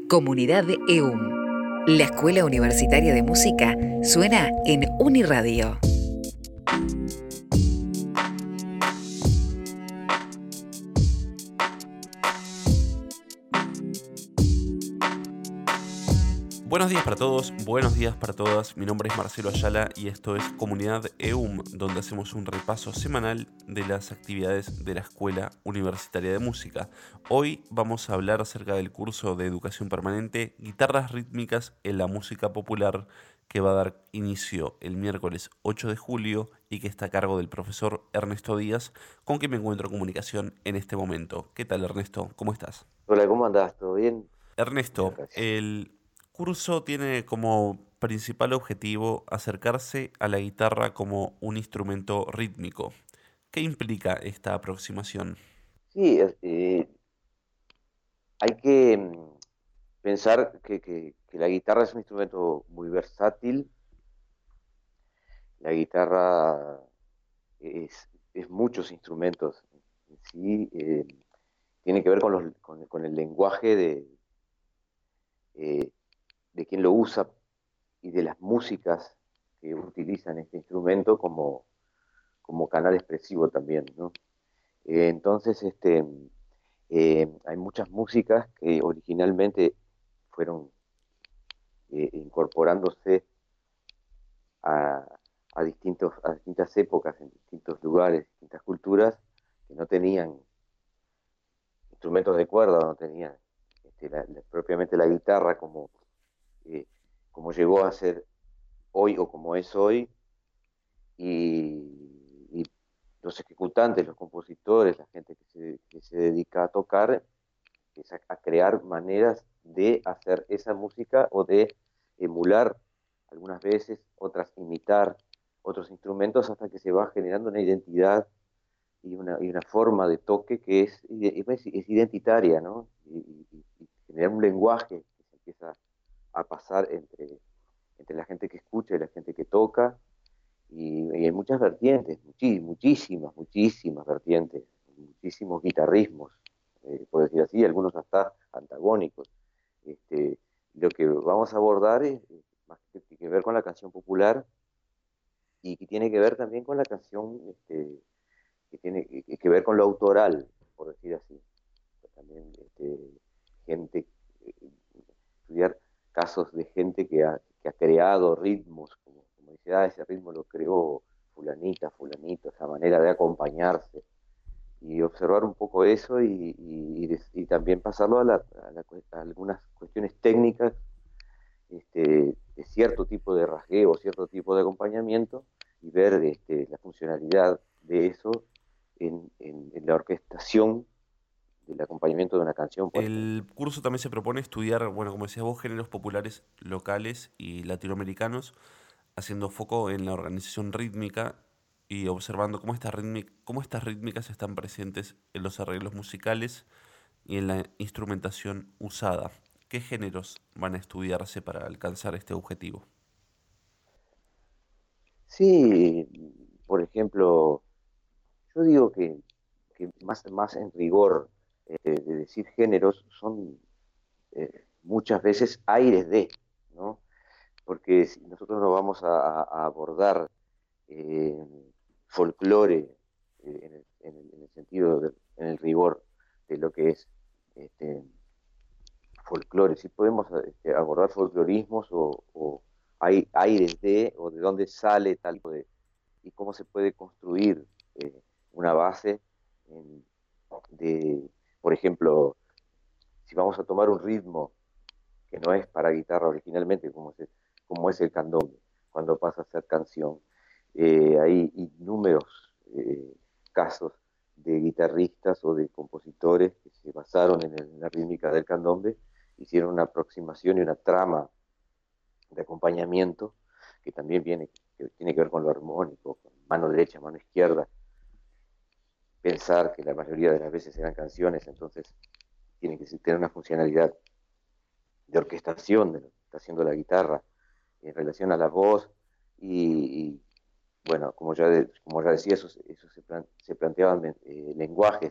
Comunidad EUM. La Escuela Universitaria de Música suena en Uniradio. Buenos días para todos, buenos días para todas. Mi nombre es Marcelo Ayala y esto es Comunidad EUM, donde hacemos un repaso semanal de las actividades de la Escuela Universitaria de Música. Hoy vamos a hablar acerca del curso de educación permanente Guitarras Rítmicas en la Música Popular, que va a dar inicio el miércoles 8 de julio y que está a cargo del profesor Ernesto Díaz, con quien me encuentro en comunicación en este momento. ¿Qué tal, Ernesto? ¿Cómo estás? Hola, ¿cómo andás? ¿Todo bien? Ernesto, Muchas gracias. el curso tiene como principal objetivo acercarse a la guitarra como un instrumento rítmico. ¿Qué implica esta aproximación? Sí, hay que pensar que la guitarra es un instrumento muy versátil. La guitarra es muchos instrumentos en sí. Tiene que ver con el lenguaje eh, de quien lo usa y de las músicas que utilizan este instrumento como canal expresivo también, ¿no? Entonces, hay muchas músicas que originalmente fueron incorporándose a, a distintas épocas, en distintos lugares, distintas culturas, que no tenían instrumentos de cuerda, no tenían propiamente la guitarra eh, como llegó a ser hoy o como es hoy, y los ejecutantes, los compositores, la gente que se dedica a tocar, es a crear maneras de hacer esa música o de emular algunas veces, otras imitar otros instrumentos hasta que se va generando una identidad y una forma de toque que es identitaria, ¿no? Y generar un lenguaje que se empieza a pasar entre la gente que escucha y la gente que toca, y hay muchas vertientes, muchísimas vertientes, muchísimos guitarrismos, por decir así, algunos hasta antagónicos. Este, lo que vamos a abordar es más que ver con la canción popular y que tiene que ver también con la canción, que tiene que ver con lo autoral, por decir así. También gente, eh, estudiar casos de gente que ha creado ritmos, como dice, ese ritmo lo creó fulanita, fulanito, esa manera de acompañarse, y observar un poco eso y también pasarlo a algunas cuestiones técnicas, de cierto tipo de rasgueo, cierto tipo de acompañamiento, y ver la funcionalidad de eso en la orquestación del acompañamiento de una canción, por ejemplo. El curso también se propone estudiar, bueno, como decías vos, géneros populares locales y latinoamericanos, haciendo foco en la organización rítmica y observando cómo estas rítmicas están presentes en los arreglos musicales y en la instrumentación usada. ¿Qué géneros van a estudiarse para alcanzar este objetivo? Sí, por ejemplo, yo digo que más en rigor, de decir géneros, son muchas veces aires de, ¿no? Porque si nosotros no vamos a abordar eh, folclore, en el sentido, en el rigor de lo que es este, folclore, si podemos abordar folclorismos o hay aires de, o de dónde sale tal tipo de, y cómo se puede construir una base en- de, por ejemplo, si vamos a tomar un ritmo que no es para guitarra originalmente, como es el candombe, cuando pasa a ser canción. Hay inúmeros casos de guitarristas o de compositores que se basaron en la rítmica del candombe, hicieron una aproximación y una trama de acompañamiento que también que tiene que ver con lo armónico, con mano derecha, mano izquierda, pensar que la mayoría de las veces eran canciones, entonces tiene que tener una funcionalidad de orquestación de lo que está haciendo la guitarra en relación a la voz, y bueno, como ya decía, se planteaban lenguajes,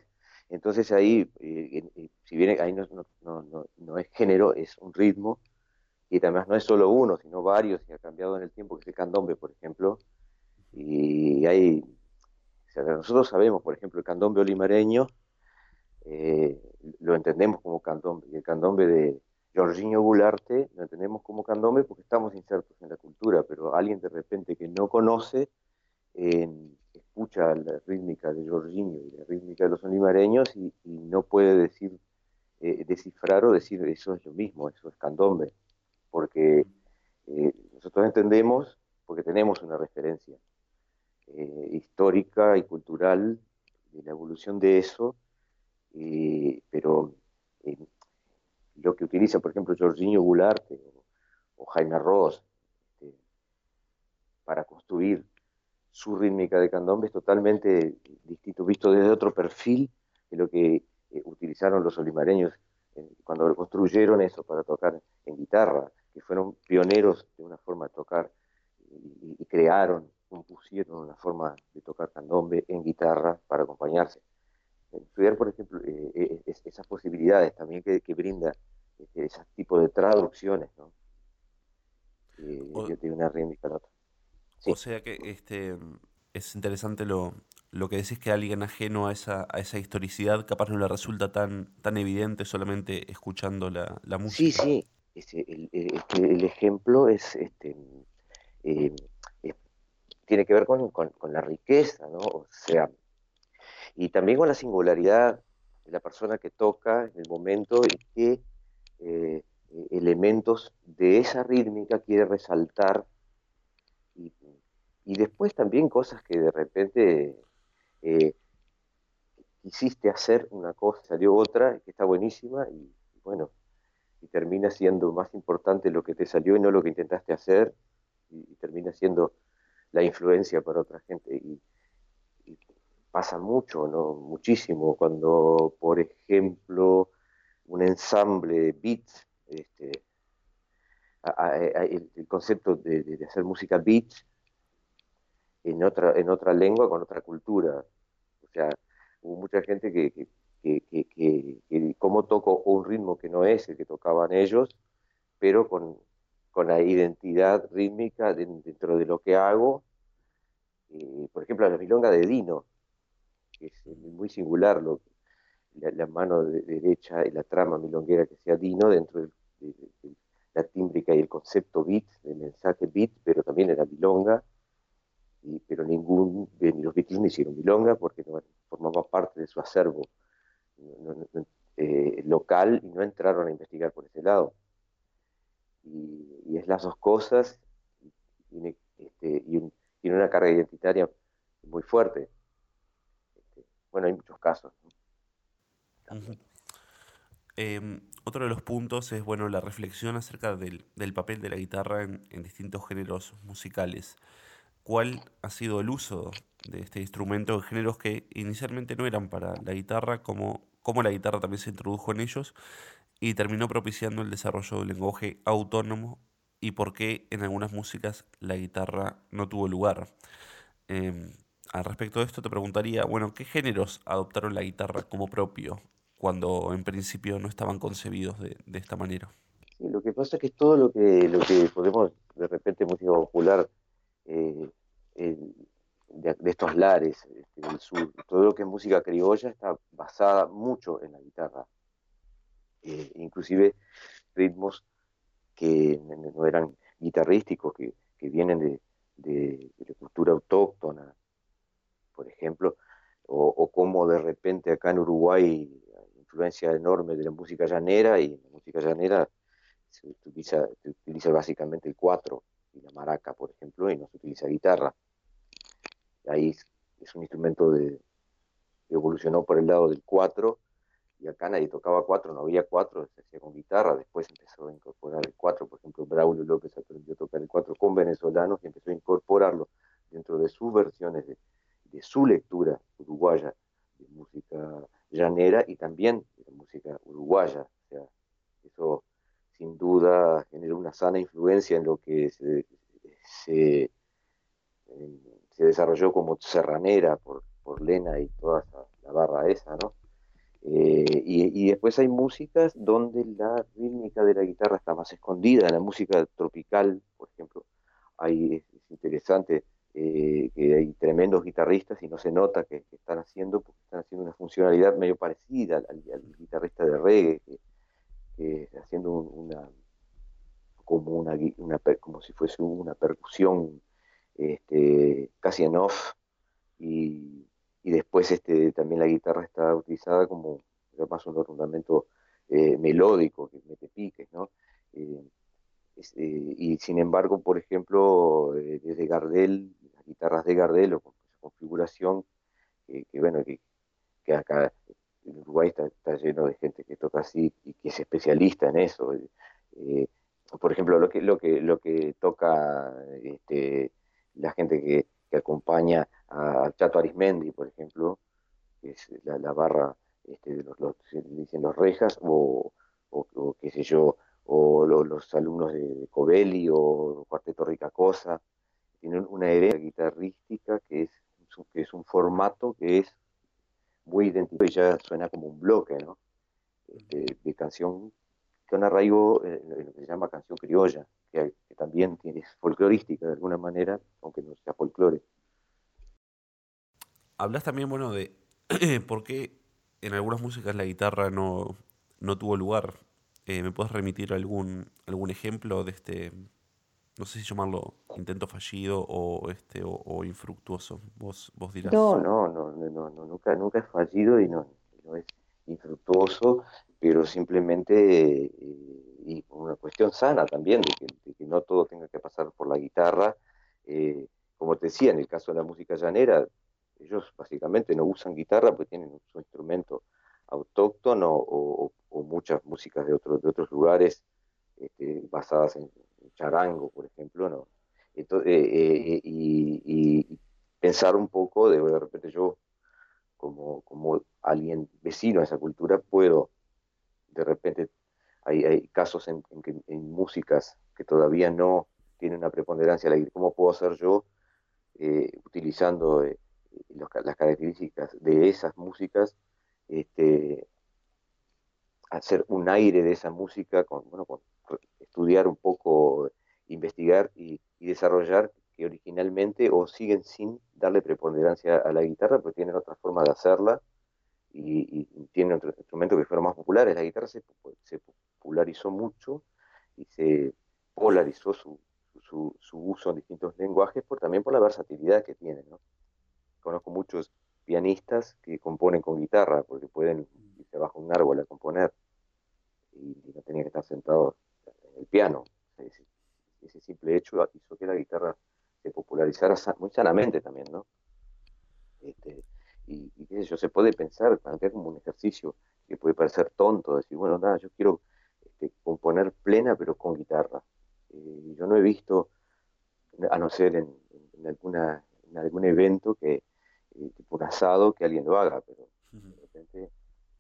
Entonces ahí, si bien ahí no es género, es un ritmo, y además no es solo uno, sino varios, y ha cambiado en el tiempo, que es el candombe, por ejemplo, y hay, o sea, nosotros sabemos, por ejemplo, el candombe olimareño, eh, lo entendemos como candombe, y el candombe de Jorginho Goularte lo entendemos como candombe porque estamos insertos en la cultura, pero alguien de repente que no conoce, escucha la rítmica de Jorginho y la rítmica de los olimareños y no puede decir, descifrar o decir eso es lo mismo, eso es candombe, porque nosotros entendemos, porque tenemos una referencia histórica y cultural de la evolución de eso, pero eh, lo que utiliza, por ejemplo, Jorginho Goulart o Jaime Ross para construir su rítmica de candombe es totalmente distinto, visto desde otro perfil de lo que utilizaron los olimareños cuando construyeron eso para tocar en guitarra, que fueron pioneros de una forma de tocar y crearon, compusieron una forma de tocar candombe en guitarra para acompañarse. Estudiar, por ejemplo, esas posibilidades también que brinda ese tipo de traducciones, ¿no? O, De una rítmica a la otra. o Sí, sea que es interesante lo que decís, que alguien ajeno a esa historicidad capaz no le resulta tan evidente solamente escuchando la sí, música. sí. El ejemplo eh, es- tiene que ver con la riqueza, ¿no? O sea, y también con la singularidad de la persona que toca en el momento y qué elementos de esa rítmica quiere resaltar y, y después también cosas que de repente eh, quisiste hacer una cosa, salió otra que está buenísima y bueno, y termina siendo más importante lo que te salió y no lo que intentaste hacer y termina siendo la influencia para otra gente y pasa mucho, ¿no? Muchísimo cuando, por ejemplo, un ensamble beat, el concepto de hacer música beat en otra lengua con otra cultura. O sea, hubo mucha gente que cómo toco un ritmo que no es el que tocaban ellos, pero con la identidad rítmica dentro de lo que hago. Por ejemplo, la milonga de Dino, que es muy singular, la mano derecha y la trama milonguera que sea Dino dentro de la tímbrica y el concepto beat, del mensaje beat, pero también en la milonga, pero ni los Beatles ni hicieron milonga porque no formaba parte de su acervo local y no entraron a investigar por ese lado. Y es las dos cosas, tiene una carga identitaria muy fuerte. Bueno, hay muchos casos, ¿no? Ujú. Otro de los puntos es, bueno, la reflexión acerca del papel de la guitarra en distintos géneros musicales. ¿Cuál ha sido el uso de este instrumento en géneros que inicialmente no eran para la guitarra, como la guitarra también se introdujo en ellos y terminó propiciando el desarrollo del lenguaje autónomo, y por qué en algunas músicas la guitarra no tuvo lugar? Em, Al respecto de esto te preguntaría, bueno, ¿qué géneros adoptaron la guitarra como propio cuando en principio no estaban concebidos de esta manera? Sí, lo que pasa es que todo lo que podemos, de repente, música popular, eh, el- de estos lares del sur, todo lo que es música criolla está basada mucho en la guitarra, inclusive ritmos que no eran guitarrísticos, que vienen de la cultura autóctona, por ejemplo, o como de repente acá en Uruguay hay influencia enorme de la música llanera y en la música llanera se utiliza básicamente el cuatro y la maraca, por ejemplo, y no se utiliza guitarra. Ahí es un instrumento que evolucionó por el lado del cuatro y acá nadie tocaba cuatro, no había cuatro, se hacía con guitarra, después empezó a incorporar el cuatro, por ejemplo, Braulio López aprendió a tocar el cuatro con venezolanos y empezó a incorporarlo dentro de sus versiones, de su lectura uruguaya de música llanera y también de la música uruguaya. O sea, eso sin duda generó una sana influencia en lo que se, se desarrolló como serranera por Lena y toda la barra esa, ¿no? Y después hay músicas donde la rítmica de la guitarra está más escondida. En la música tropical, por ejemplo, es interesante que hay tremendos guitarristas y no se nota que están haciendo, porque están haciendo una funcionalidad medio parecida al guitarrista de reggae, que haciendo como si fuese una percusión casi en off, y, y después también la guitarra está utilizada como más un ornamento melódico que mete piques, ¿no? Eh, y sin embargo, por ejemplo, desde Gardel, las guitarras de Gardel o con esa configuración, bueno, que acá en Uruguay está lleno de gente que toca así y que es especialista en eso. Eh, por ejemplo, lo que toca la gente que acompaña a Chato Arismendi, por ejemplo, que es la barra de se dicen los rejas, o qué sé yo, o los alumnos de Covelli o Cuarteto Ricacosa, tienen una herencia guitarrística que es un formato que es muy identificado y ya suena como un bloque, ¿no? De canción con arraigo en lo que se llama canción criolla, que también es folclorística de alguna manera, aunque no sea folclore. Hablas también, bueno, de por qué en algunas músicas la guitarra no tuvo lugar. ¿Me puedes remitir algún ejemplo de no sé si llamarlo intento fallido o infructuoso? Vos dirás. No, no, no, no, no, nunca es fallido y no es infructuoso, pero simplemente, y por una cuestión sana también, de que no todo tenga que pasar por la guitarra. Como te decía, en el caso de la música llanera, ellos básicamente no usan guitarra porque tienen su instrumento autóctono, o muchas músicas de otros lugares, basadas en charango, por ejemplo, ¿no? Entonces, y pensar un poco de repente yo, como alguien vecino a esa cultura, puedo de repente, hay casos en músicas que todavía no tienen una preponderancia, ¿cómo puedo hacer yo, utilizando las características de esas músicas, este, hacer un aire de esa música, bueno, estudiar un poco, investigar y desarrollar, que originalmente o siguen sin darle preponderancia a la guitarra, porque tienen otra forma de hacerla, y tienen otros instrumentos que fueron más populares. La guitarra se popularizó mucho y se polarizó su uso en distintos lenguajes, también por la versatilidad que tiene, ¿no? Conozco muchos pianistas que componen con guitarra porque pueden irse bajo un árbol a componer, y no tenía que estar sentado en el piano. Ese simple hecho hizo que la guitarra se popularizara muy sanamente también, ¿no? Este, y qué sé yo, se puede plantear como un ejercicio que puede parecer tonto, decir, bueno, nada, yo quiero componer plena pero con guitarra. Yo no he visto, a no ser en algún evento, tipo un asado, que alguien lo haga, pero de repente,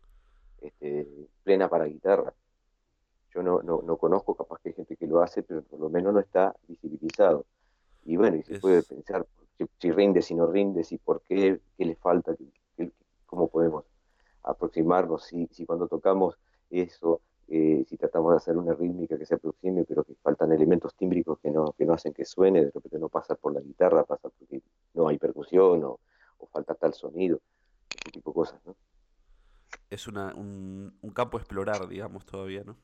plena para guitarra. Yo no conozco, capaz que hay gente que lo hace, pero por lo menos no está visibilizado. Y bueno, y se puede Es, pensar si rinde, si no rinde, si por qué le falta, cómo podemos aproximarnos, si cuando tocamos eso, si tratamos de hacer una rítmica que se aproxime, pero que faltan elementos tímbricos que no hacen que suene, de repente no pasa por la guitarra, pasa porque no hay percusión, o falta tal sonido, ese tipo de cosas, ¿no? es un campo a explorar, digamos, todavía, ¿no?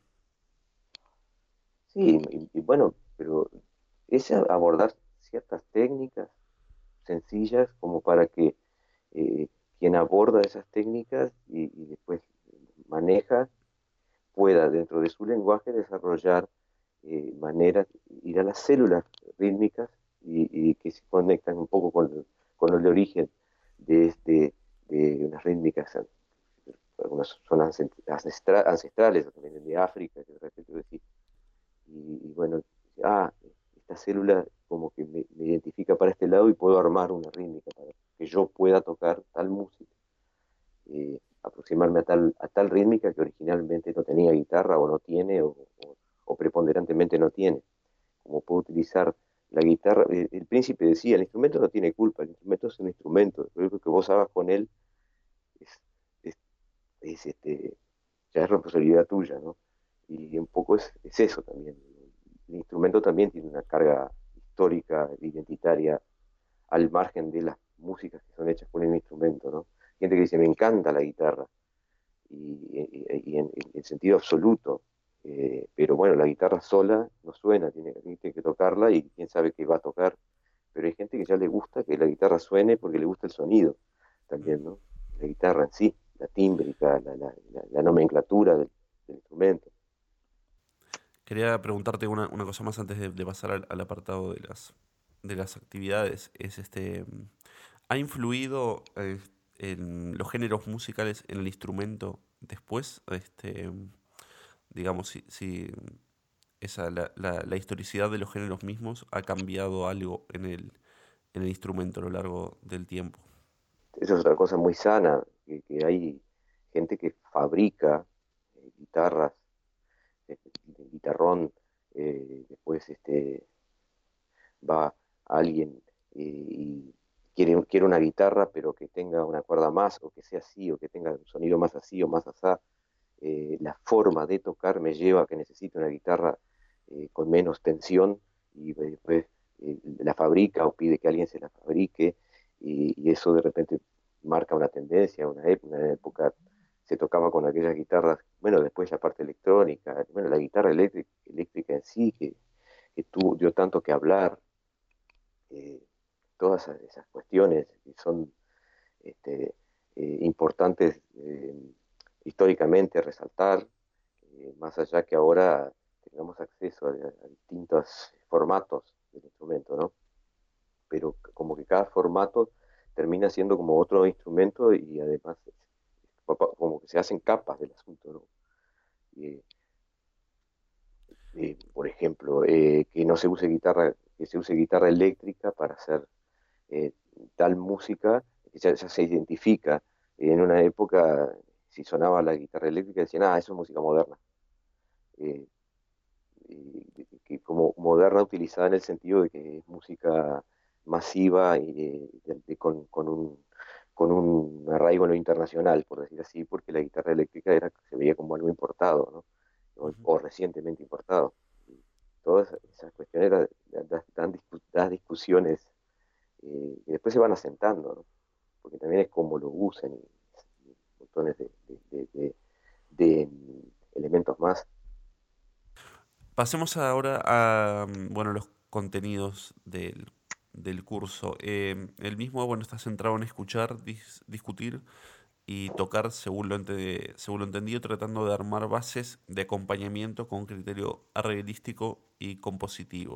Sí, y bueno, pero es abordar ciertas técnicas sencillas como para que eh, quien aborda esas técnicas y después maneja, pueda dentro de su lenguaje desarrollar maneras, ir a las células rítmicas, y que se conectan un poco con el origen de unas rítmicas. Algunas son ancestrales, o también de África, que de repente decís, y bueno, esta célula como que me identifica para este lado y puedo armar una rítmica para que yo pueda tocar tal música, aproximarme a tal rítmica que originalmente no tenía guitarra, o no tiene, o preponderantemente no tiene. Como puedo utilizar la guitarra, el príncipe decía, el instrumento no tiene culpa, el instrumento es un instrumento, lo único que vos hagas con él es, es es, ya es responsabilidad tuya, ¿no? Y un poco es eso también. El instrumento también tiene una carga histórica, identitaria, al margen de las músicas que son hechas con el instrumento, ¿no? Gente que dice, me encanta la guitarra, y en sentido absoluto, pero bueno, la guitarra sola no suena, tiene que tocarla y quién sabe qué va a tocar, pero hay gente que ya le gusta que la guitarra suene porque le gusta el sonido también, ¿no? La guitarra en sí, la tímbrica, la nomenclatura del instrumento. Quería preguntarte una cosa más antes de pasar al apartado de las actividades. ¿Ha influido en los géneros musicales en el instrumento después? Digamos, si la historicidad de los géneros mismos ha cambiado algo en el instrumento a lo largo del tiempo. Eso es otra cosa muy sana, que hay gente que fabrica guitarras, guitarrón, después va alguien y quiere una guitarra, pero que tenga una cuerda más, o que sea así, o que tenga un sonido más así o más asá. La forma de tocar me lleva a que necesite una guitarra con menos tensión y después la fabrica o pide que alguien se la fabrique y eso de repente marca una tendencia, una época se tocaba con aquellas guitarras, bueno, después la parte electrónica, bueno, la guitarra eléctrica en sí, que dio tanto que hablar, eh, todas esas cuestiones que son este, importantes históricamente resaltar, más allá que ahora tengamos acceso a distintos formatos del instrumento, ¿no? Pero como que cada formato termina siendo como otro instrumento y además como que se hacen capas del asunto, ¿no? Eh, por ejemplo, que no se use guitarra, que se use guitarra eléctrica para hacer eh, tal música que ya se identifica. En una época, si sonaba la guitarra eléctrica, decían, ah, eso es música moderna. Eh, que como moderna utilizada en el sentido de que es música masiva y con un arraigo en lo internacional, por decir así, porque la guitarra eléctrica se veía como algo importado, ¿no? Ujú. O recientemente importado. Y todas esas cuestiones dan discusiones que después se van asentando, ¿no? Porque también es como lo usan y montones de elementos más. Pasemos ahora a bueno, los contenidos del curso. El mismo, bueno, está centrado en escuchar, discutir y tocar según lo entendido, tratando de armar bases de acompañamiento con criterio arreglístico y compositivo.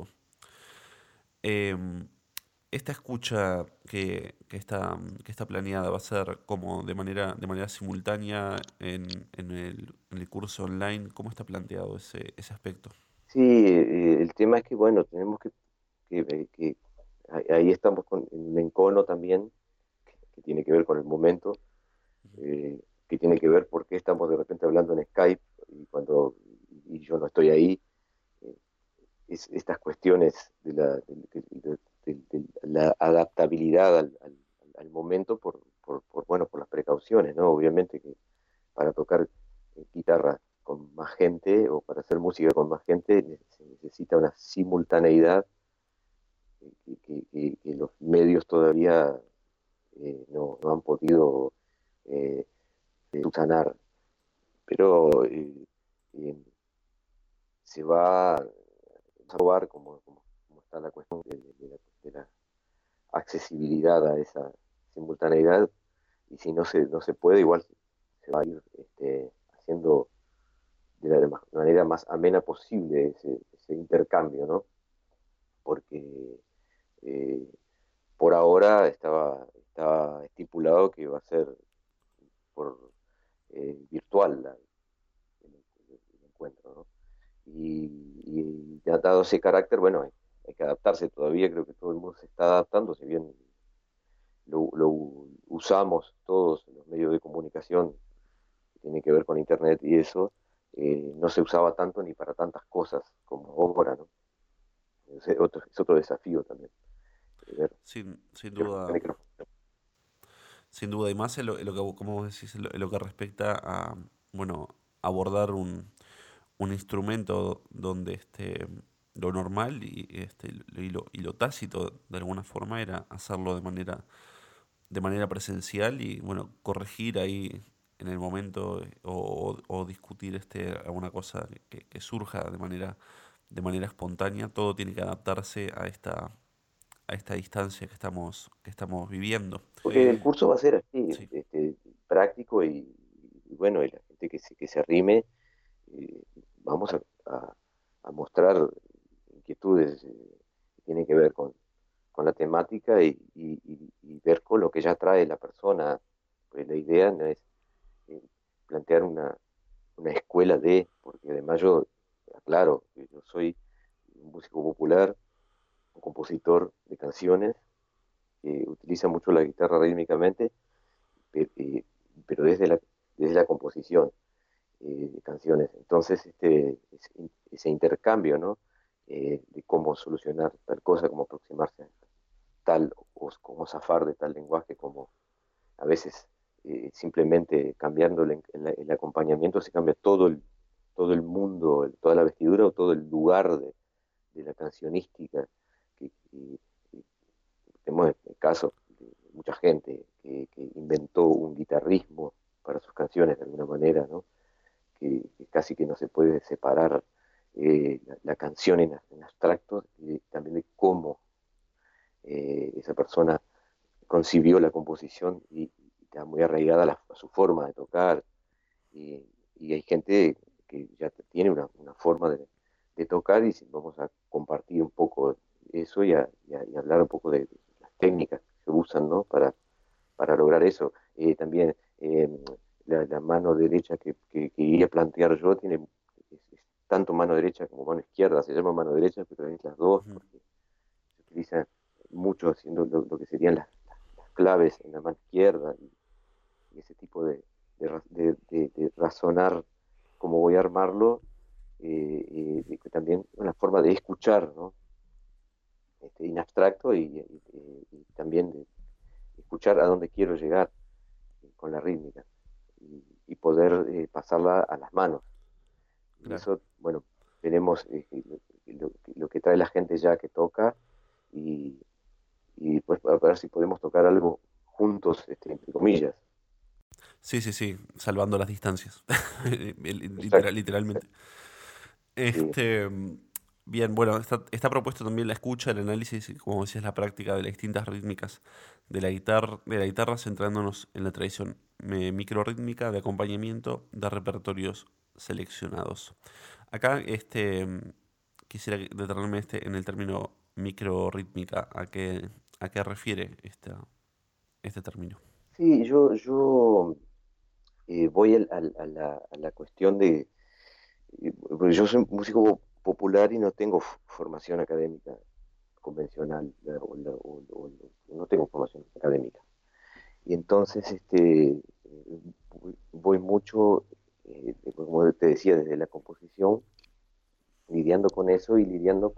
Em, Esta escucha que está planeada va a ser como de manera simultánea en el curso online. ¿Cómo está planteado ese aspecto? Sí, el tema es que, bueno, tenemos que ahí estamos con un encono también, que tiene que ver con el momento, que tiene que ver por qué estamos de repente hablando en Skype y yo no estoy ahí. eh, Estas cuestiones de la adaptabilidad al momento bueno, por las precauciones, ¿no? Obviamente que para tocar guitarra con más gente o para hacer música con más gente se necesita una simultaneidad que los medios todavía no han podido eh, subsanar, pero eh, se va a probar como está la cuestión de la accesibilidad a esa simultaneidad y si no se puede, igual se va a ir haciendo de la manera más amena posible ese intercambio, ¿no? Porque eh, por ahora estaba estipulado que iba a ser por virtual el encuentro, ¿no? Y ya dado ese carácter, bueno, hay que adaptarse todavía, creo que todo el mundo se está adaptando, si bien lo usamos todos los medios de comunicación que tienen que ver con Internet y eso, no se usaba tanto ni para tantas cosas como ahora, ¿no? Es otro desafío también. Ver Sin qué duda, funciona y qué no funciona. sin duda, y más en lo que, como vos decís, en lo que respecta a, bueno, abordar un instrumento donde lo normal y lo tácito de alguna forma era hacerlo de manera presencial y bueno, corregir ahí en el momento o discutir alguna cosa que surja de manera espontánea. Todo tiene que adaptarse a esta distancia que estamos viviendo. Porque el curso va a ser así, Sí, práctico y bueno, y la gente que se arrime, eh, vamos a mostrar inquietudes que tienen que ver con la temática y ver con lo que ya trae la persona. Pues la idea no es eh, plantear una escuela porque además yo, aclaro, que yo soy un músico popular, un compositor de canciones que utiliza mucho la guitarra rítmicamente, pe- eh, pero desde la composición de canciones. Entonces, ese intercambio, ¿no? De cómo solucionar tal cosa, cómo aproximarse a tal, o cómo zafar de tal lenguaje, como a veces simplemente cambiando el acompañamiento se cambia todo el mundo, toda la vestidura o todo el lugar de la cancionística. Que tenemos el caso de mucha gente que inventó un guitarrismo para sus canciones de alguna manera, ¿no? Que casi que no se puede separar la canción en abstracto y también de cómo esa persona concibió la composición y está muy arraigada a su forma de tocar. Y, y hay gente que ya tiene una forma de tocar y si vamos a compartir un poco eso y hablar un poco de las técnicas que se usan, ¿no? para lograr eso. También la mano derecha que iba a plantear yo es tanto mano derecha como mano izquierda, se llama mano derecha, pero es las dos, ujú, porque se utiliza mucho haciendo lo que serían las claves en la mano izquierda y ese tipo de razonar cómo voy a armarlo, también una forma de escuchar, ¿no? In abstracto y también de escuchar a dónde quiero llegar con la rítmica y poder pasarla a las manos. Y claro. eso, bueno, tenemos lo que trae la gente ya que toca y, y pues a ver si podemos tocar algo juntos, entre comillas. Sí, sí, sí, salvando las distancias, Exacto, literalmente. exacto. Sí, Este, bien, bueno, está propuesto también la escucha, el análisis y, como decías, la práctica de las distintas rítmicas de la guitarra, centrándonos en la tradición microrrítmica de acompañamiento de repertorios seleccionados. Acá, quisiera detenerme en el término microrrítmica, a qué refiere este término. sí, yo voy a la cuestión porque yo soy músico popular y no tengo formación académica convencional, no tengo formación académica. Y entonces voy mucho, como te decía, desde la composición, lidiando con eso y lidiando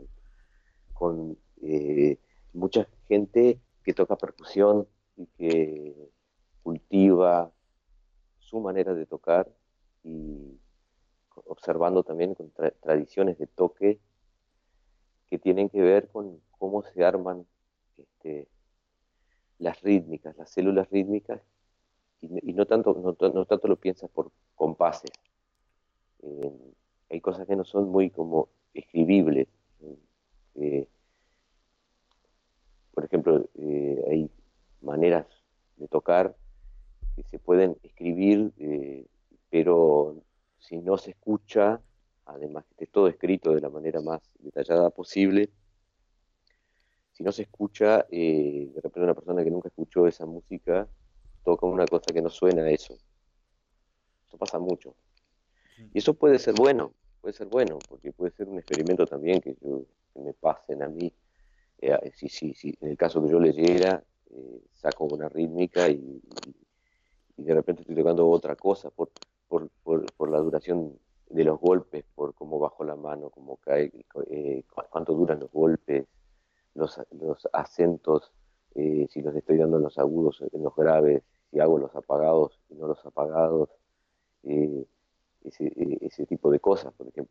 con mucha gente que toca percusión y que cultiva su manera de tocar y observando también con tradiciones de toque que tienen que ver con cómo se arman este, las rítmicas, las células rítmicas, y no tanto lo piensas por compases. Eh, Hay cosas que no son muy como escribibles. Eh, por ejemplo, hay maneras de tocar que se pueden escribir, pero si no se escucha, además que esté todo escrito de la manera más detallada posible, si no se escucha, de repente una persona que nunca escuchó esa música toca una cosa que no suena a eso. Eso pasa mucho. Y eso puede ser bueno, porque puede ser un experimento también que me pasen a mí. Si en el caso que yo leyera, saco una rítmica y de repente estoy tocando otra cosa por la duración de los golpes, por cómo bajo la mano, cómo cae, cuánto duran los golpes, los acentos si los estoy dando en los agudos, en los graves, si hago los apagados y no los apagados, eh, ese tipo de cosas,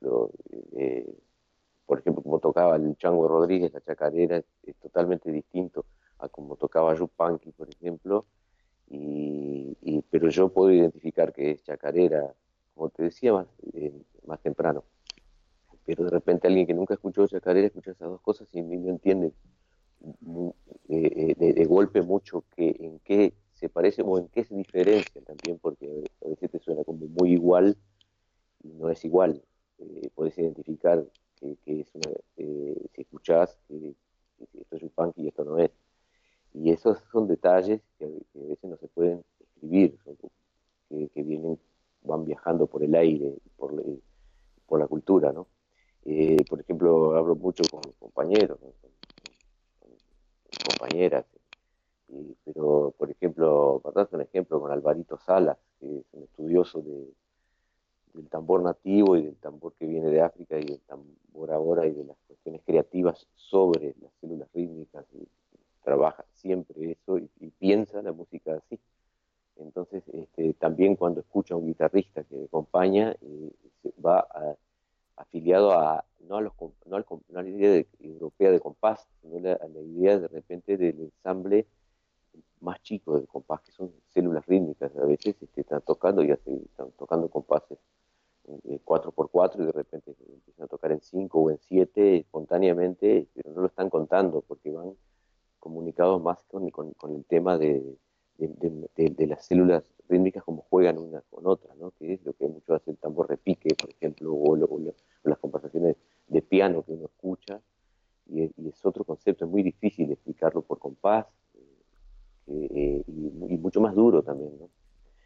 por ejemplo, como tocaba el Chango Rodríguez, la chacarera, es totalmente distinto a como tocaba Yupanqui, por ejemplo, pero yo puedo identificar que es chacarera, como te decía más temprano, pero de repente alguien que nunca escuchó chacarera escucha esas dos cosas y no entiende mu- de golpe mucho en qué se parece o en qué se diferencia también, porque a veces te suena como muy igual y no es igual. Podés identificar que es si escuchás que esto es un funk y esto no es. Y esos son detalles que a veces no se pueden escribir, que vienen, van viajando por el aire, por la cultura, ¿no? Por ejemplo, hablo mucho con compañeros, ¿no? Compañeras, pero por ejemplo, para darte un ejemplo con Alvarito Salas, que es un estudioso del tambor nativo y del tambor que viene de África y del tambor ahora y de las cuestiones creativas sobre las células rítmicas, y trabaja siempre eso y piensa la música así. Entonces, también cuando escucha a un guitarrista que acompaña, se va afiliado no, no a la idea europea de compás, sino a la idea de repente del ensamble más chico del compás, que son células rítmicas. A veces están tocando y están tocando compases 4x4 y de repente empiezan a tocar en 5 o en 7 espontáneamente, pero no lo están contando porque van comunicados más con el tema de las células rítmicas, como juegan una con otra, ¿no? Que es lo que mucho hace el tambor repique, por ejemplo, o las conversaciones de piano que uno escucha, y es otro concepto, es muy difícil explicarlo por compás, y mucho más duro también, ¿no?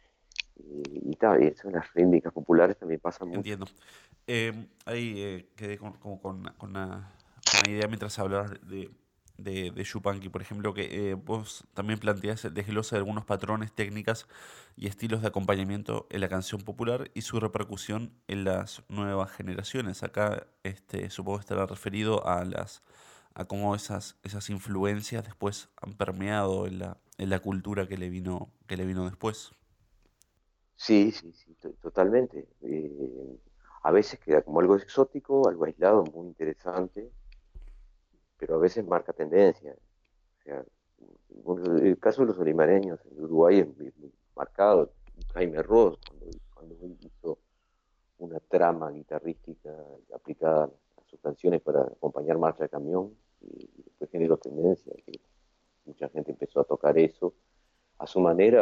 Y eso en las rítmicas populares también pasa mucho. Entiendo. Ahí quedé con una idea mientras hablabas de Yupanqui, por ejemplo, que vos también planteás el desglose de algunos patrones, técnicas y estilos de acompañamiento en la canción popular y su repercusión en las nuevas generaciones. Acá supongo que estará referido a cómo esas influencias después han permeado en la cultura que le vino después. Sí, sí, sí, totalmente. A veces queda como algo exótico, algo aislado, muy interesante, pero a veces marca tendencia. O sea, bueno, el caso de los olimareños en Uruguay es muy marcado. Jaime Ross, cuando él hizo una trama guitarrística aplicada a sus canciones para acompañar marcha de camión, y después generó tendencia, que mucha gente empezó a tocar eso a su manera,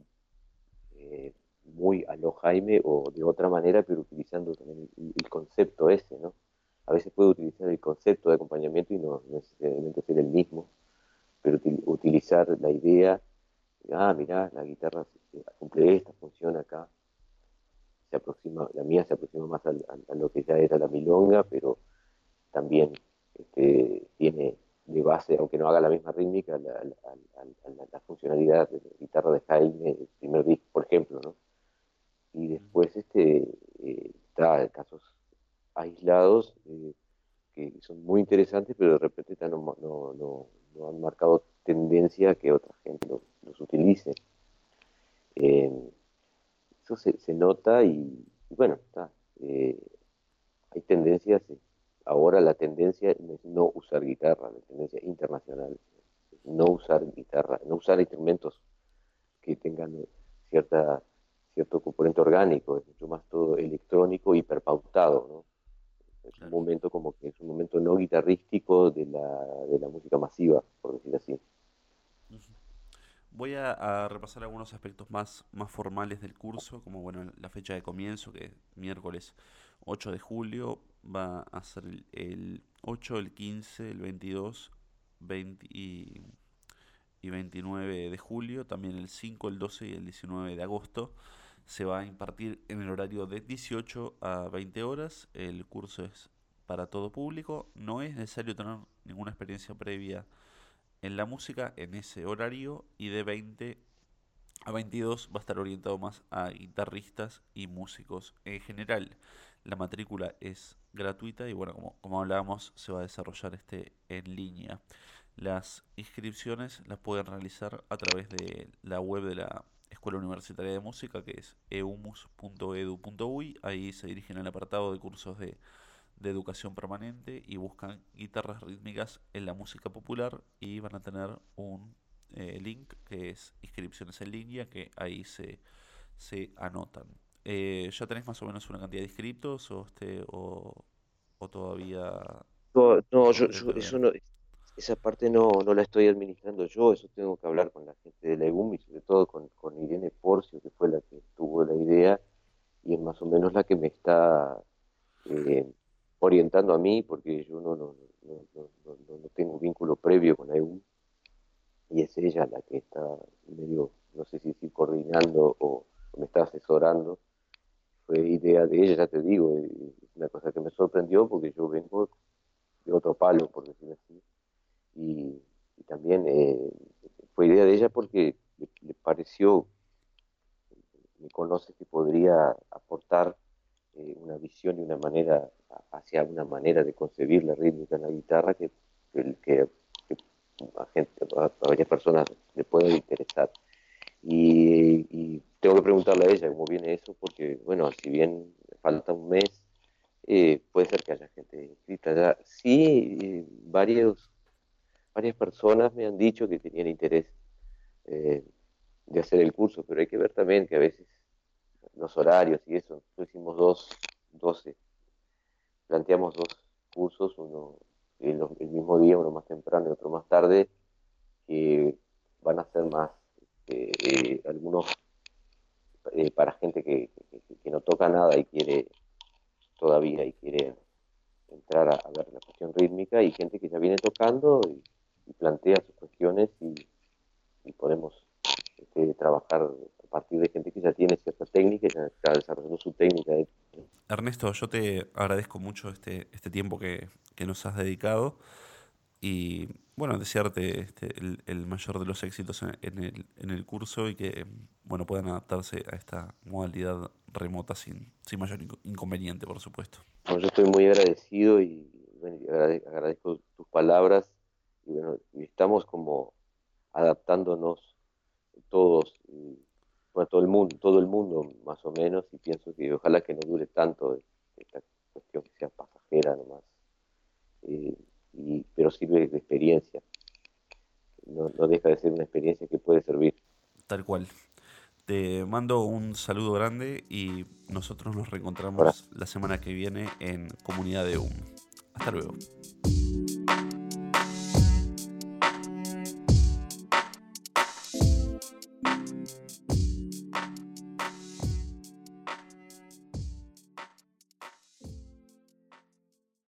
eh, muy a lo Jaime o de otra manera, pero utilizando también el concepto ese, ¿no? A veces puede utilizar el concepto de acompañamiento y no necesariamente ser el mismo, pero utilizar la idea, mirá, la guitarra cumple esta función acá, la mía se aproxima más a lo que ya era la milonga, pero también tiene de base, aunque no haga la misma rítmica, la funcionalidad de la guitarra de Jaime, el primer disco, por ejemplo, ¿no? Y después está casos aislados, que son muy interesantes, pero de repente no han marcado tendencia a que otra gente los utilice. Eh, Eso se nota y bueno, está. eh, Hay tendencias, ahora la tendencia no es no usar guitarra, la tendencia internacional es no usar guitarra, no usar instrumentos que tengan cierto componente orgánico, es mucho más todo electrónico, hiperpautado, ¿no? Es un Claro. momento como que es un momento no guitarrístico de la música masiva, por decir así. Ujú. Voy a repasar algunos aspectos más formales del curso, como bueno, la fecha de comienzo, que es miércoles 8 de julio, va a ser el 8, el 15, el 22, 20 y 29 de julio, también el 5, el 12 y el 19 de agosto. Se va a impartir en el horario de 18 a 20 horas. El curso es para todo público. No es necesario tener ninguna experiencia previa en la música en ese horario y de 20 a 22 va a estar orientado más a guitarristas y músicos en general. La matrícula es gratuita y bueno, como hablábamos, se va a desarrollar en línea. Las inscripciones las pueden realizar a través de la web de la Escuela Universitaria de Música, que es eumus.edu.uy. Ahí se dirigen al apartado de cursos de educación permanente y buscan guitarras rítmicas en la música popular y van a tener un link que es inscripciones en línea, que ahí se anotan. ¿Ya tenés más o menos una cantidad de inscritos o todavía No, estás por ver? eso no, esa parte no la estoy administrando yo, eso tengo que hablar con la gente de la EUM y sobre todo con Irene Porcio, que fue la que tuvo la idea y es más o menos la que me está eh, orientando a mí, porque yo no tengo vínculo previo con la EUM y es ella la que está medio, no sé si decir coordinando o me está asesorando. Fue idea de ella, ya te digo, es una cosa que me sorprendió porque yo vengo de otro palo, por decirlo así, y, y también fue idea de ella porque le pareció, me conoce que podría aportar una visión y una manera hacia una manera de concebir la rítmica en la guitarra que a varias personas le puede interesar. Y tengo que preguntarle a ella cómo viene eso, porque, bueno, si bien falta un mes, puede ser que haya gente inscrita ya. Sí, varias personas me han dicho que tenían interés eh, de hacer el curso, pero hay que ver también que a veces los horarios y eso. Nosotros hicimos 12, planteamos dos cursos, uno el mismo día, uno más temprano y otro más tarde, que van a ser más algunos para gente que no toca nada y quiere todavía y quiere entrar a ver la cuestión rítmica y gente que ya viene tocando y plantea sus cuestiones y podemos trabajar a partir de gente que ya tiene cierta técnica y ya está desarrollando su técnica. Ernesto, yo te agradezco mucho este tiempo que nos has dedicado y bueno, desearte el mayor de los éxitos en el curso y que bueno, puedan adaptarse a esta modalidad remota sin mayor inconveniente, por supuesto. Bueno, yo estoy muy agradecido y, bueno, y agradezco tus palabras y bueno, y estamos como adaptándonos todos, bueno, todo el mundo más o menos, y pienso que ojalá que no dure tanto esta cuestión que sea pasajera nomás, eh, pero sirve de experiencia, no deja de ser una experiencia que puede servir. Tal cual. Te mando un saludo grande y nosotros nos Ahora, reencontramos la semana que viene en Comunidad de UM. Hasta luego.